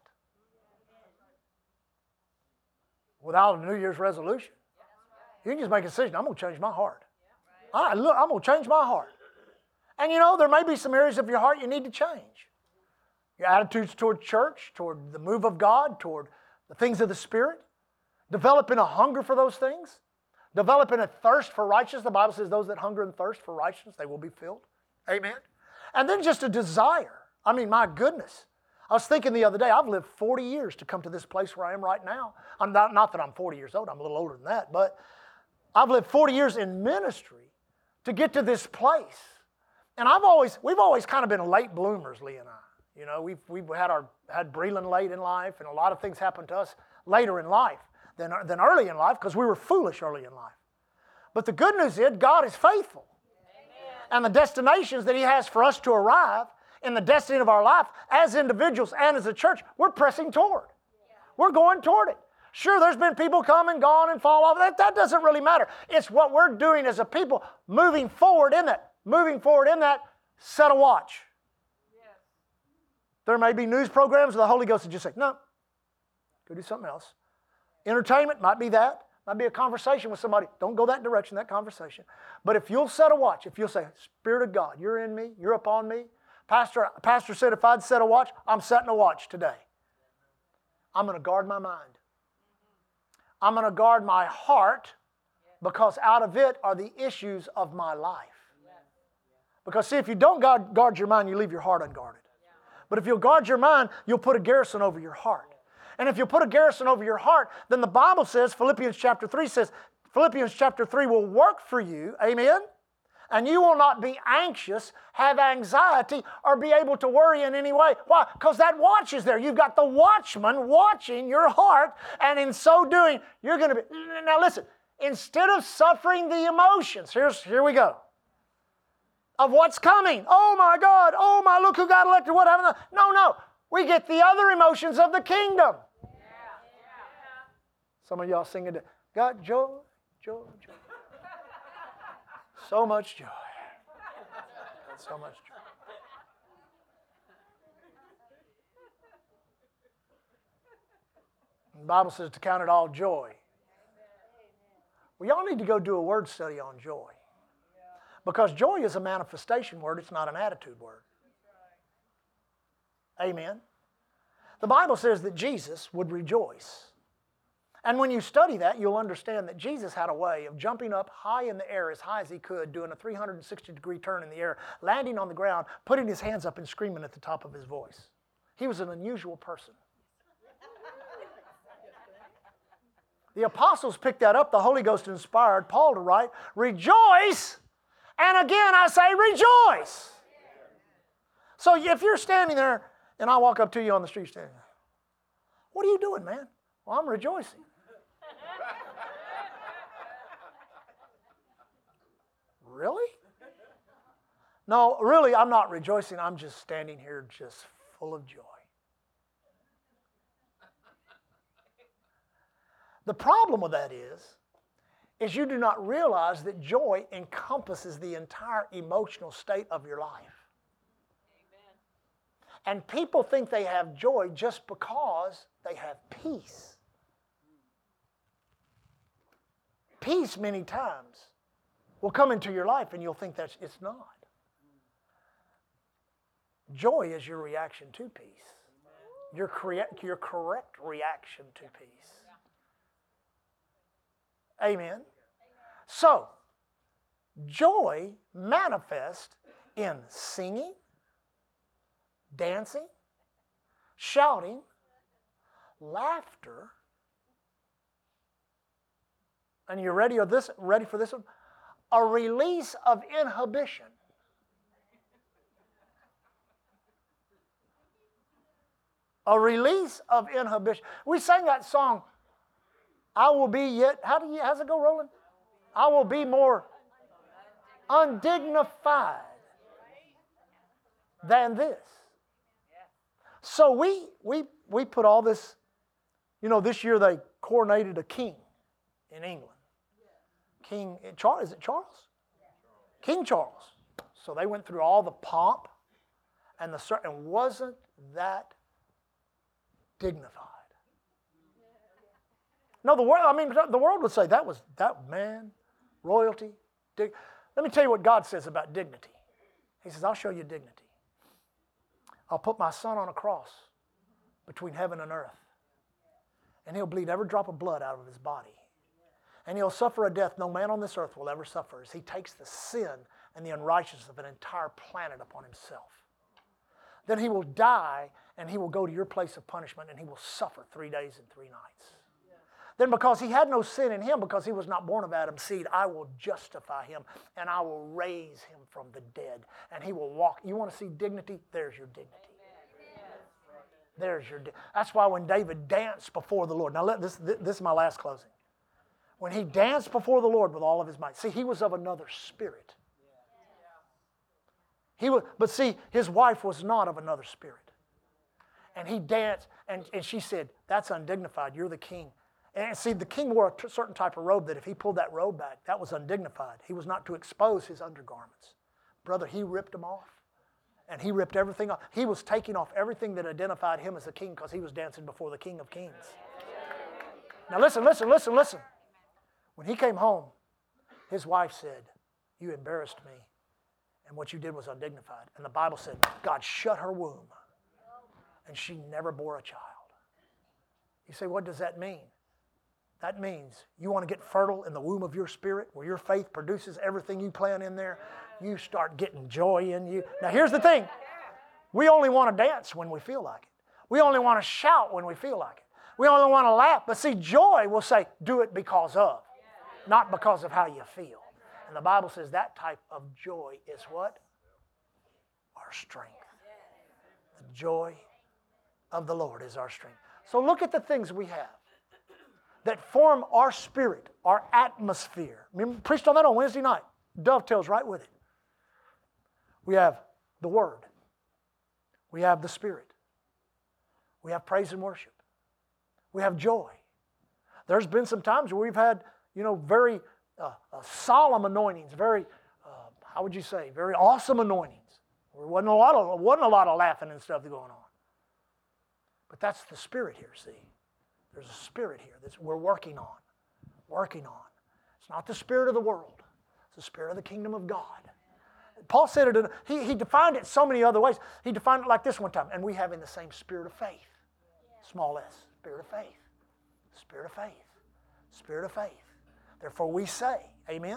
without a New Year's resolution. You can just make a decision, I'm going to change my heart. All right, look, I'm going to change my heart. And there may be some areas of your heart you need to change. Your attitudes toward church, toward the move of God, toward the things of the Spirit. Developing a hunger for those things. Developing a thirst for righteousness. The Bible says those that hunger and thirst for righteousness, they will be filled. Amen. And then just a desire. I mean, my goodness. I was thinking the other day, I've lived 40 years to come to this place where I am right now. I'm not that I'm 40 years old, I'm a little older than that, but I've lived 40 years in ministry to get to this place. And we've always kind of been late bloomers, Lee and I. We've had Breland late in life, and a lot of things happened to us later in life than early in life because we were foolish early in life. But the good news is God is faithful. Amen. And the destinations that He has for us to arrive in the destiny of our life as individuals and as a church, we're pressing toward. Yeah. We're going toward it. Sure, there's been people come and gone and fall off. That doesn't really matter. It's what we're doing as a people, moving forward in that. Set a watch. Yes. There may be news programs where the Holy Ghost will just say, no, go do something else. Entertainment might be that. Might be a conversation with somebody. Don't go that direction, that conversation. But if you'll set a watch, if you'll say, Spirit of God, you're in me, you're upon me. Pastor said if I'd set a watch, I'm setting a watch today. I'm going to guard my mind. I'm going to guard my heart because out of it are the issues of my life. Because see, if you don't guard your mind, you leave your heart unguarded. But if you'll guard your mind, you'll put a garrison over your heart. And if you put a garrison over your heart, then the Bible says, Philippians chapter 3 says, Philippians chapter 3 will work for you, amen? And you will not be anxious, have anxiety, or be able to worry in any way. Why? Because that watch is there. You've got the watchman watching your heart, and in so doing, you're going to be... Now listen, instead of suffering the emotions, here we go, of what's coming. Oh my God, oh my, look who got elected, what happened? No. We get the other emotions of the kingdom. Some of y'all singing, got joy, joy, joy. So much joy. So much joy. The Bible says to count it all joy. Well, y'all need to go do a word study on joy. Because joy is a manifestation word, it's not an attitude word. Amen. The Bible says that Jesus would rejoice. And when you study that, you'll understand that Jesus had a way of jumping up high in the air, as high as he could, doing a 360-degree turn in the air, landing on the ground, putting his hands up and screaming at the top of his voice. He was an unusual person. The apostles picked that up. The Holy Ghost inspired Paul to write, rejoice, and again I say rejoice. So if you're standing there and I walk up to you on the street standing there, what are you doing, man? Well, I'm rejoicing. Really? No, really, I'm not rejoicing. I'm just standing here just full of joy. The problem with that is you do not realize that joy encompasses the entire emotional state of your life. Amen. And people think they have joy just because they have peace. Peace many times will come into your life and you'll think that it's not. Joy is your reaction to peace. Your correct reaction to peace. Amen. So, joy manifests in singing, dancing, shouting, laughter. And you ready for this one? A release of inhibition. A release of inhibition. We sang that song, I will be yet, how's it go, Roland? I will be more undignified than this. So we put all this, this year they coronated a king in England. King Charles, is it Charles? King Charles. So they went through all the pomp and wasn't that dignified? No, the world would say that man, royalty. Let me tell you what God says about dignity. He says, I'll show you dignity. I'll put my son on a cross between heaven and earth. And he'll bleed every drop of blood out of his body. And he'll suffer a death no man on this earth will ever suffer as he takes the sin and the unrighteousness of an entire planet upon himself. Then he will die and he will go to your place of punishment and he will suffer 3 days and 3 nights. Then because he had no sin in him, because he was not born of Adam's seed, I will justify him and I will raise him from the dead. And he will walk. You want to see dignity? There's your dignity. There's your dignity. That's why when David danced before the Lord. Now this is my last closing. When he danced before the Lord with all of his might. See, he was of another spirit. But see, his wife was not of another spirit. And he danced, and she said, that's undignified. You're the king. And see, the king wore a certain type of robe that if he pulled that robe back, that was undignified. He was not to expose his undergarments. Brother, he ripped them off. And he ripped everything off. He was taking off everything that identified him as a king because he was dancing before the King of Kings. Now listen. When he came home, his wife said, "You embarrassed me, and what you did was undignified." And the Bible said, God shut her womb, and she never bore a child. You say, what does that mean? That means you want to get fertile in the womb of your spirit, where your faith produces everything you plant in there. You start getting joy in you. Now here's the thing. We only want to dance when we feel like it. We only want to shout when we feel like it. We only want to laugh. But see, joy will say, do it because of, not because of how you feel. And the Bible says that type of joy is what? Our strength. The joy of the Lord is our strength. So look at the things we have that form our spirit, our atmosphere. Remember, preached on that on Wednesday night. Dovetails right with it. We have the Word. We have the Spirit. We have praise and worship. We have joy. There's been some times where we've had, very solemn anointings, very, how would you say, very awesome anointings. There wasn't a lot of laughing and stuff going on. But that's the Spirit here, see. There's a spirit here that we're working on. It's not the spirit of the world. It's the spirit of the kingdom of God. Paul said it, he defined it so many other ways. He defined it like this one time. And we have in the same spirit of faith. Small s, spirit of faith. Spirit of faith. Spirit of faith. Therefore we say, amen?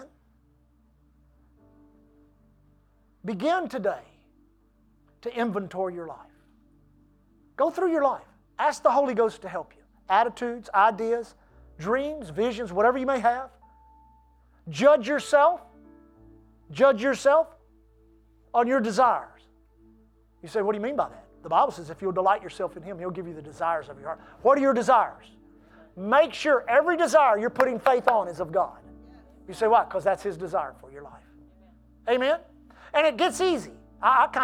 Begin today to inventory your life. Go through your life. Ask the Holy Ghost to help you. Attitudes, ideas, dreams, visions, whatever you may have. Judge yourself. Judge yourself on your desires. You say, what do you mean by that? The Bible says if you'll delight yourself in Him, He'll give you the desires of your heart. What are your desires? Make sure every desire you're putting faith on is of God. You say, why? Because that's His desire for your life. Amen? And it gets easy. I've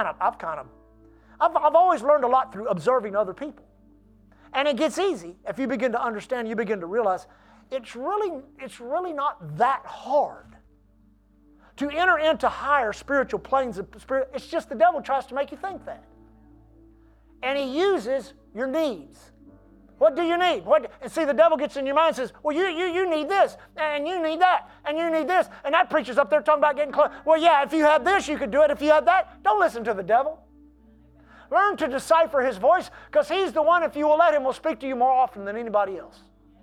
always learned a lot through observing other people. And it gets easy if you begin to understand, you begin to realize it's really not that hard to enter into higher spiritual planes of spirit. It's just the devil tries to make you think that. And he uses your needs. What do you need? And see, the devil gets in your mind and says, well, you need this, and you need that, and you need this. And that preacher's up there talking about getting close. Well, yeah, if you had this, you could do it. If you had that, don't listen to the devil. Learn to decipher his voice, because he's the one, if you will let him, will speak to you more often than anybody else.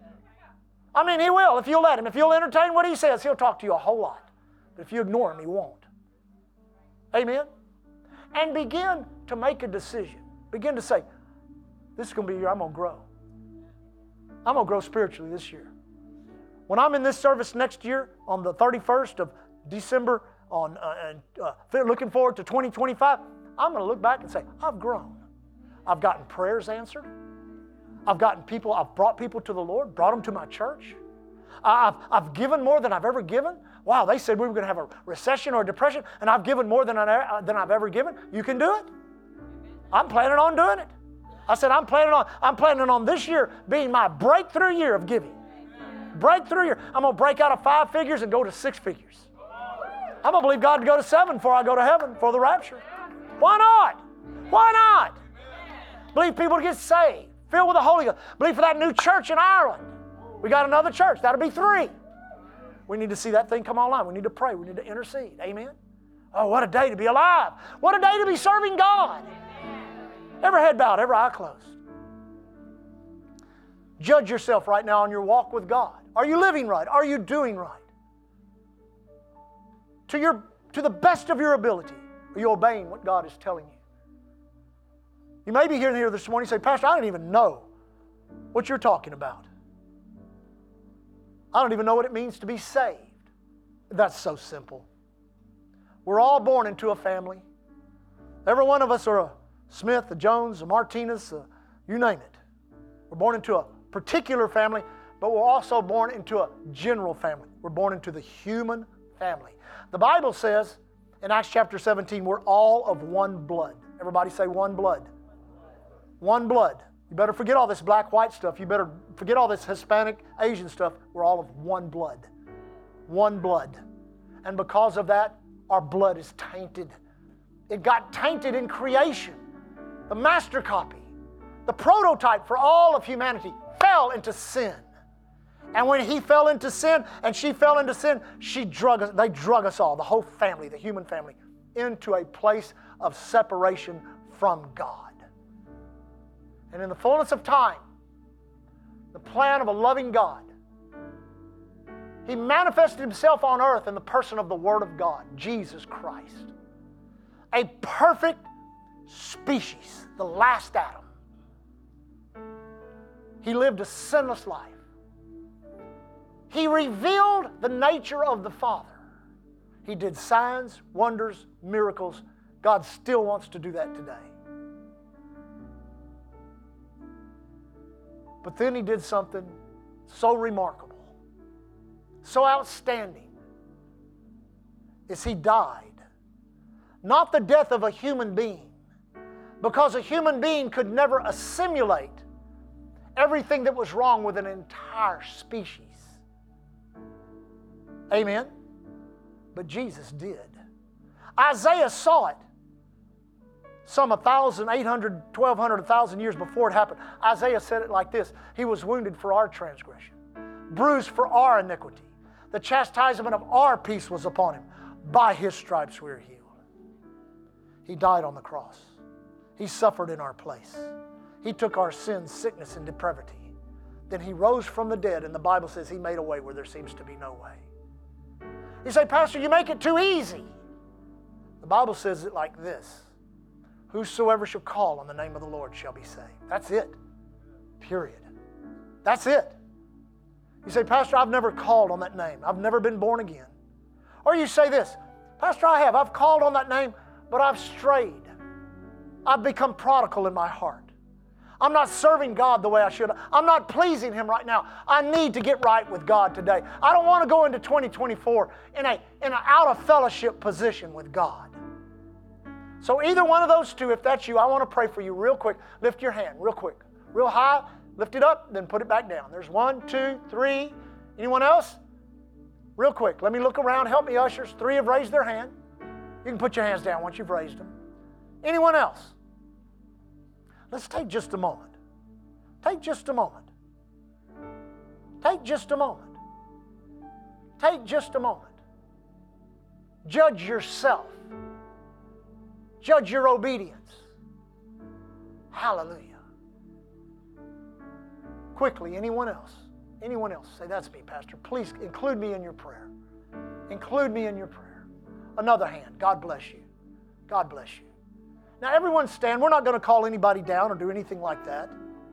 I mean, he will if you'll let him. If you'll entertain what he says, he'll talk to you a whole lot. But if you ignore him, he won't. Amen? And begin to make a decision. Begin to say, this is going to be a year I'm going to grow. I'm going to grow spiritually this year. When I'm in this service next year on the 31st of December, looking forward to 2025, I'm going to look back and say, I've grown. I've gotten prayers answered. I've brought people to the Lord, brought them to my church. I've given more than I've ever given. Wow, they said we were going to have a recession or a depression, and I've given more than I've ever given. You can do it. I'm planning on doing it. I said, I'm planning on this year being my breakthrough year of giving. Breakthrough year. I'm going to break out of 5 figures and go to 6 figures. I'm going to believe God to go to 7 before I go to heaven for the rapture. Why not? Why not? Believe people to get saved, filled with the Holy Ghost. Believe for that new church in Ireland. We got another church. That'll be 3. We need to see that thing come online. We need to pray. We need to intercede. Amen? Oh, what a day to be alive. What a day to be serving God. Every head bowed, every eye closed. Judge yourself right now on your walk with God. Are you living right? Are you doing right? To the best of your ability, are you obeying what God is telling you? You may be here this morning and say, Pastor, I don't even know what you're talking about. I don't even know what it means to be saved. That's so simple. We're all born into a family. Every one of us are a Smith, a Jones, a Martinez, you name it. We're born into a particular family, but we're also born into a general family. We're born into the human family. The Bible says in Acts chapter 17, we're all of one blood. Everybody say one blood. One blood. You better forget all this black, white stuff. You better forget all this Hispanic, Asian stuff. We're all of one blood. One blood. And because of that, our blood is tainted. It got tainted in creation. The master copy, the prototype for all of humanity, fell into sin. And when he fell into sin and she fell into sin, they drug us all, the whole family, the human family, into a place of separation from God. And in the fullness of time, the plan of a loving God, He manifested Himself on earth in the person of the Word of God, Jesus Christ. A perfect species, the last Adam. He lived a sinless life. He revealed the nature of the Father. He did signs, wonders, miracles. God still wants to do that today. But then He did something so remarkable, so outstanding, is He died. Not the death of a human being, because a human being could never assimilate everything that was wrong with an entire species. Amen? But Jesus did. Isaiah saw it some 1,800, 1,200, 1,000 years before it happened. Isaiah said it like this: He was wounded for our transgression, bruised for our iniquity. The chastisement of our peace was upon Him. By His stripes we are healed. He died on the cross. He suffered in our place. He took our sins, sickness, and depravity. Then He rose from the dead, and the Bible says He made a way where there seems to be no way. You say, Pastor, you make it too easy. The Bible says it like this: Whosoever shall call on the name of the Lord shall be saved. That's it. Period. That's it. You say, Pastor, I've never called on that name. I've never been born again. Or you say this: Pastor, I have. I've called on that name, but I've strayed. I've become prodigal in my heart. I'm not serving God the way I should. I'm not pleasing Him right now. I need to get right with God today. I don't want to go into 2024 in an out of fellowship position with God. So either one of those two, if that's you, I want to pray for you real quick. Lift your hand real quick. Real high. Lift it up, then put it back down. There's 1, 2, 3. Anyone else? Real quick. Let me look around. Help me, ushers. 3 have raised their hand. You can put your hands down once you've raised them. Anyone else? Let's take just a moment. Take just a moment. Take just a moment. Take just a moment. Judge yourself. Judge your obedience. Hallelujah. Quickly, anyone else? Anyone else? Say, that's me, Pastor. Please include me in your prayer. Include me in your prayer. Another hand. God bless you. God bless you. Now, everyone stand. We're not going to call anybody down or do anything like that.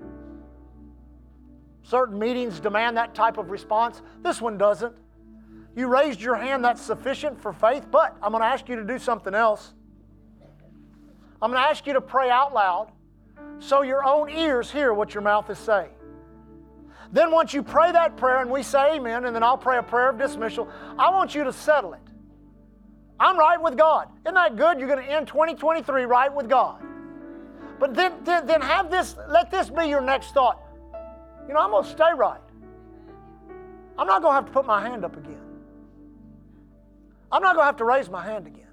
Certain meetings demand that type of response. This one doesn't. You raised your hand, that's sufficient for faith, but I'm going to ask you to do something else. I'm going to ask you to pray out loud so your own ears hear what your mouth is saying. Then once you pray that prayer and we say amen, and then I'll pray a prayer of dismissal, I want you to settle it. I'm right with God. Isn't that good? You're going to end 2023 right with God. But then have this, let this be your next thought. You know, I'm going to stay right. I'm not going to have to put my hand up again. I'm not going to have to raise my hand again.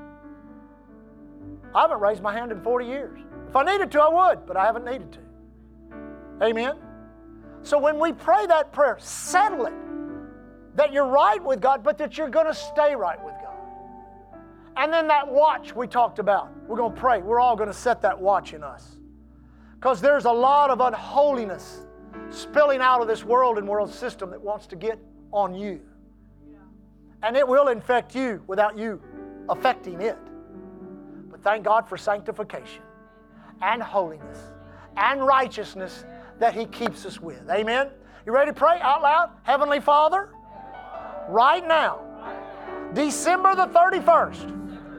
I haven't raised my hand in 40 years. If I needed to, I would, but I haven't needed to. Amen? So when we pray that prayer, settle it. That you're right with God, but that you're going to stay right with God. And then that watch we talked about, we're going to pray. We're all going to set that watch in us. Because there's a lot of unholiness spilling out of this world and world system that wants to get on you. And it will infect you without you affecting it. But thank God for sanctification and holiness and righteousness that He keeps us with. Amen? You ready to pray out loud? Heavenly Father, right now, December the 31st,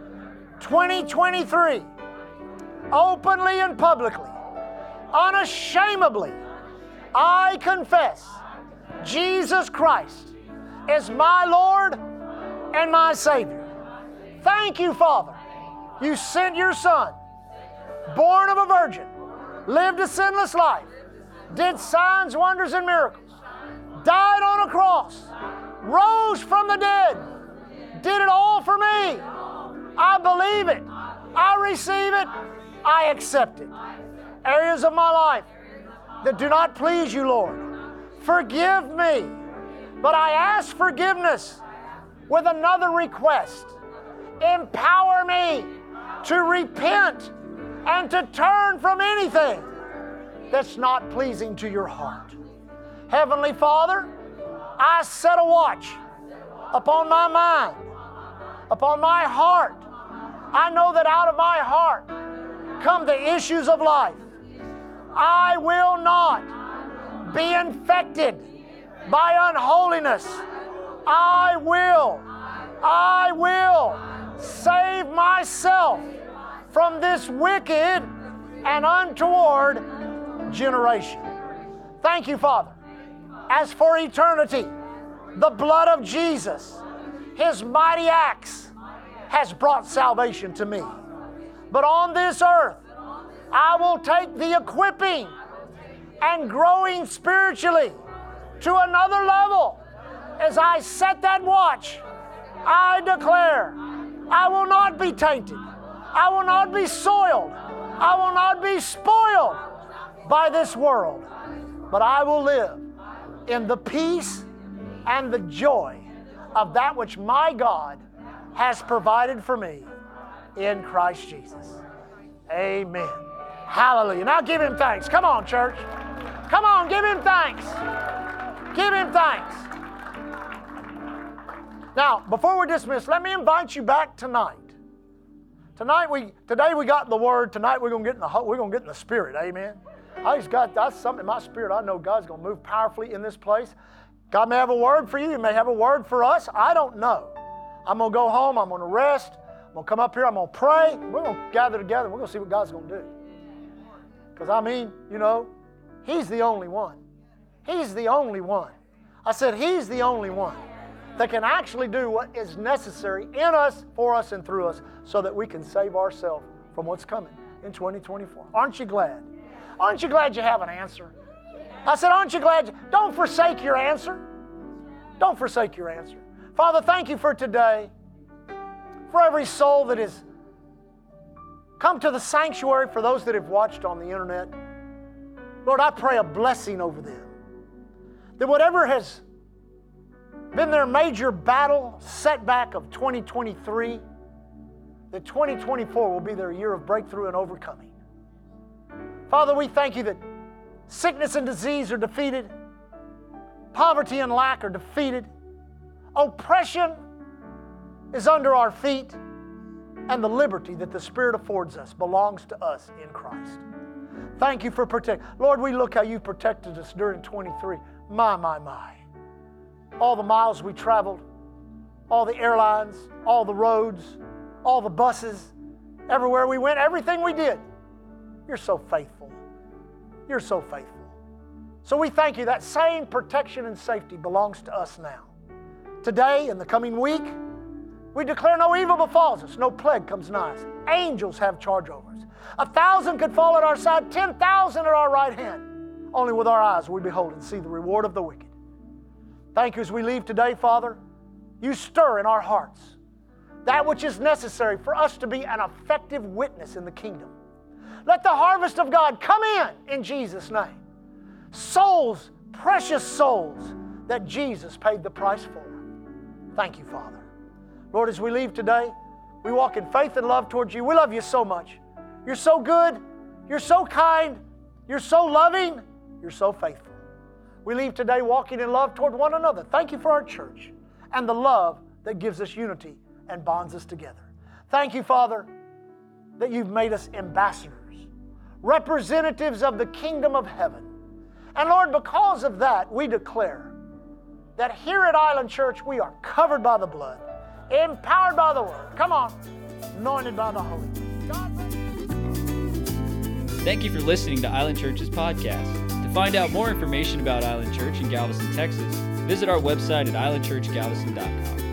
2023, openly and publicly, unashamedly, I confess Jesus Christ is my Lord and my Savior. Thank you, Father. You sent your Son, born of a virgin, lived a sinless life, did signs, wonders, and miracles, died on a cross, rose from the dead, did it all for me. I believe it. I receive it. I accept it. Areas of my life that do not please you, Lord, Forgive me. But I ask forgiveness with another request. Empower me to repent and to turn from anything that's not pleasing to your heart. Heavenly Father, I set a watch upon my mind, upon my heart. I know that out of my heart come the issues of life. I will not be infected by unholiness. I will save myself from this wicked and untoward generation. Thank you, Father. As for eternity, the blood of Jesus, His mighty acts, has brought salvation to me. But on this earth, I will take the equipping and growing spiritually to another level. As I set that watch, I declare I will not be tainted. I will not be soiled. I will not be spoiled by this world. But I will live in the peace and the joy of that which my God has provided for me in Christ Jesus. Amen. Hallelujah. Now give Him thanks. Come on, church. Come on, give Him thanks. Give Him thanks. Now, before we're dismissed, let me invite you back tonight. Today we got the Word. Tonight we're gonna get in the Spirit. Amen. That's something in my spirit. I know God's gonna move powerfully in this place. God may have a word for you. He may have a word for us. I don't know. I'm gonna go home. I'm gonna rest. I'm gonna come up here. I'm gonna pray. We're gonna gather together. We're gonna see what God's gonna do. Because He's the only one. He's the only one. I said He's the only one that can actually do what is necessary in us, for us, and through us so that we can save ourselves from what's coming in 2024. Aren't you glad? Aren't you glad you have an answer? I said, aren't you glad? Don't forsake your answer. Don't forsake your answer. Father, thank you for today, for every soul that has come to the sanctuary, for those that have watched on the internet. Lord, I pray a blessing over them. That whatever has been their major battle, setback of 2023, that 2024 will be their year of breakthrough and overcoming. Father, we thank you that sickness and disease are defeated, poverty and lack are defeated, oppression is under our feet, and the liberty that the Spirit affords us belongs to us in Christ. Thank you for protecting. Lord, we look how you protected us during 23. My. All the miles we traveled, all the airlines, all the roads, all the buses, everywhere we went, everything we did. You're so faithful. You're so faithful. So we thank you. That same protection and safety belongs to us now. Today, in the coming week, we declare no evil befalls us, no plague comes nigh us. Angels have charge over us. 1,000 could fall at our side, 10,000 at our right hand. Only with our eyes we behold and see the reward of the wicked. Thank you as we leave today, Father. You stir in our hearts that which is necessary for us to be an effective witness in the kingdom. Let the harvest of God come in Jesus' name. Souls, precious souls that Jesus paid the price for. Thank you, Father. Lord, as we leave today, we walk in faith and love towards you. We love you so much. You're so good. You're so kind. You're so loving. You're so faithful. We leave today walking in love toward one another. Thank you for our church and the love that gives us unity and bonds us together. Thank you, Father, that you've made us ambassadors, representatives of the kingdom of heaven. And Lord, because of that, we declare that here at Island Church, we are covered by the blood, empowered by the Word. Come on, anointed by the Holy Ghost. God bless you. Thank you for listening to Island Church's podcast. To find out more information about Island Church in Galveston, Texas, visit our website at islandchurchgalveston.com.